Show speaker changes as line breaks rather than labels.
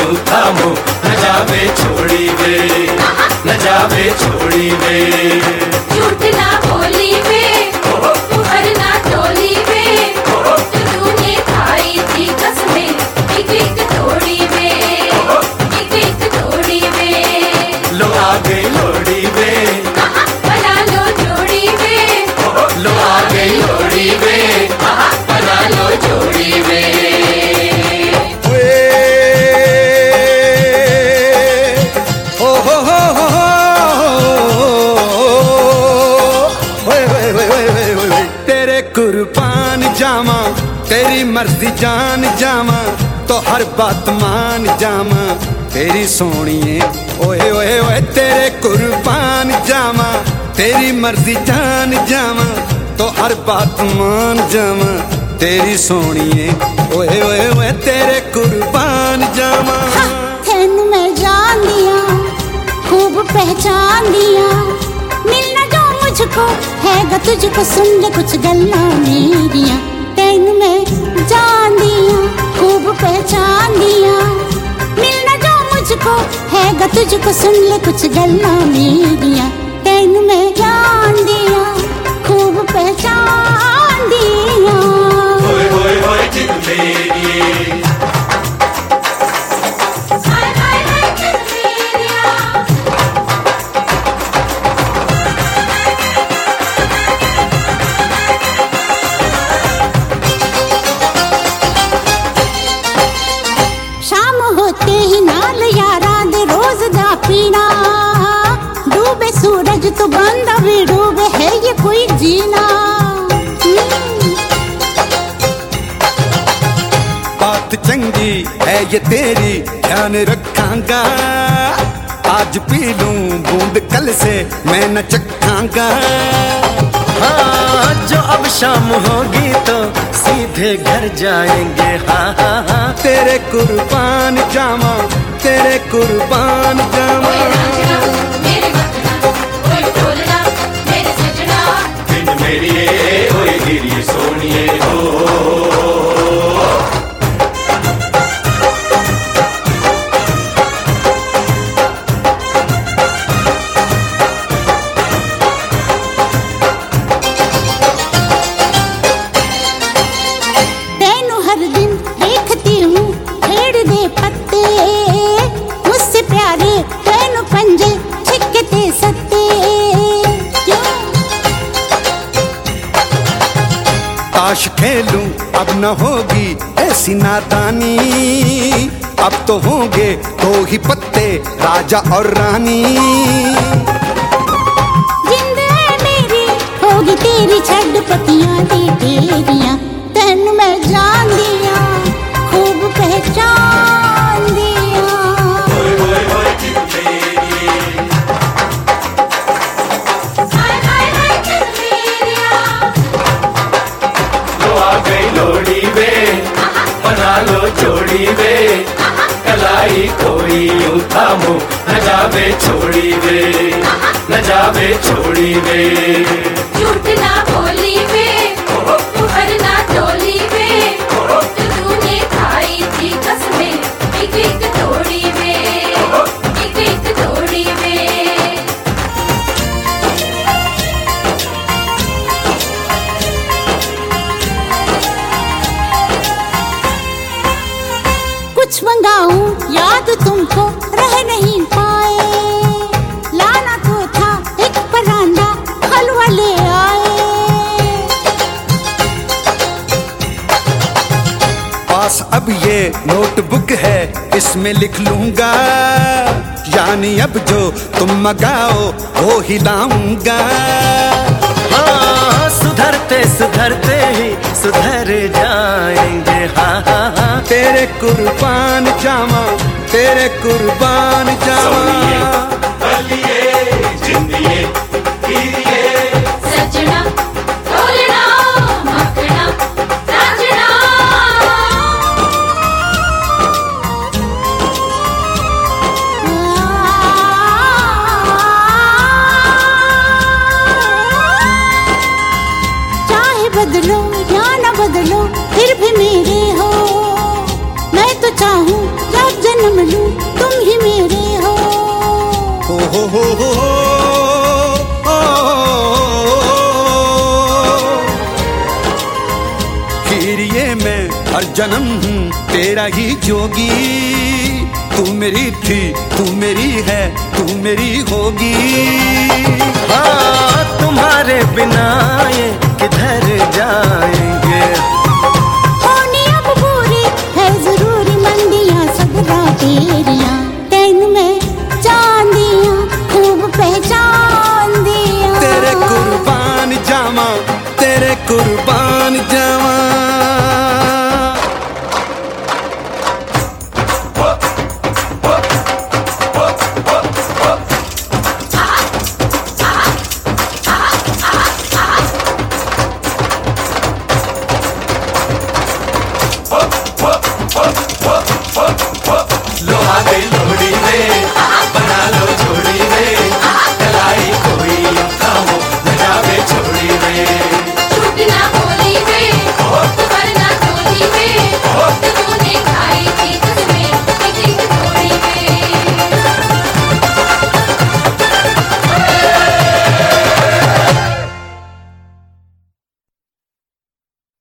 यूं थामो न जावे छोड़ी वे, न जावे छोड़ी वे।
झूठ ना बोली वे, तू हर ना टोली वे, तूने खाई थी कसमें एक एक तोड़ी वे, एक एक तोड़ी वे।
लो आ गई लोड़ी वे,
बना लो जोड़ी वे,
लो आ गई लोड़ी वे, बना लो जोड़ी वे।
कुर्बान जावा तेरी मर्जी जान जावा, तो हर बात मान जावा तेरी सोनिए। ओए ओए ओए तेरे कुर्बान जावा तेरी मर्जी जान जावा, तो हर बात मान जावा तेरी सोनिए। ओए ओए ओए तेरे कुर्बान जावा।
तेनू मैं जान दिया, खूब पहचान दिया, मिलना जो मुझको हैगा तुझको, सुन ले कुछ गल्लां मेरियां। तेनू मैं जान दिया, खूब पहचान दिया, मिलना जो मुझको हैगा तुझको, सुन ले कुछ गल्लां मेरियां। तेनू मैं जान दिया, खूब पहचान दिया।
ओए ओए ओए जिद मेरी,
हाय हाय हाय जिद मेरिया।
शाम होते ही नाल यारा दे रोज दा पीना, डूबे सूरज तो बंदा भी डूबे, है ये कोई जीना।
बात चंगी है ये तेरी ध्यान रखांगा, आज पी लूं बूंद कल से मैं न चखांगा।
हाँ, जो अब शाम होगी तो सीधे घर जाएंगे। हाँ हाँ हाँ,
तेरे कुर्बान जावा, तेरे कुर्बान जावा।
मेरे वतना, ओए ढोलना, मेरे सजना।
बिन मेरी ओए गिरी सोनिए हो।
तेनू हर दिन देखती हूँ खेड़ दे पत्ते, मुझसे प्यारे तेनू पंजे छिकते सत्ते। क्यों?
ताश खेलूं अब न होगी ऐसी नादानी, अब तो होंगे दो ही पत्ते राजा और रानी।
जिंद है मेरी होगी तेरी छड़ पतियां दी तेरियां। तेनू मैं जान दिया, खूब पहचान दिया।
ओए ओए ओए जिद मेरी,
हाय हाय हाय जिद मेरिया।
लो आ गई लोड़ी वे, बना लो जोड़ी वे। कलाई कोई यूं थामो न जावे छोड़ी वे, न जावे छोड़ी वे।
झूठ ना बोली वे, तू हर ना टोली वे, तूने खाई थी कसमें एक एक तोड़ी वे, एक एक तोड़ी वे।
कुछ मंगाऊं याद तुमको रह नहीं पाए, लाना तो था एक परांदा हलवा ले आए।
पास अब ये नोटबुक है इसमें लिख लूंगा, यानी अब जो तुम मंगाओ वो ही लाऊंगा।
हाँ, सुधरते सुधरते ही सुधर जाएंगे। हाँ हाँ हाँ,
तेरे कुर्बान जावा, तेरे कुर्बान जावा।
बलिए जिंदिए कीरिए,
सजना, ढोलना, मखना, राजना।
चाहे बदलो या न बदलो फिर भी मेरे हो, मैं तो चाहूं जब जन्म जन्म लूं तुम ही मेरे हो।
हो फिर ये मैं हर जन्म हूँ तेरा ही जोगी। तू मेरी थी, तू मेरी है, तू मेरी होगी।
हाँ तुम्हारे बिना ये किधर जाएंगे।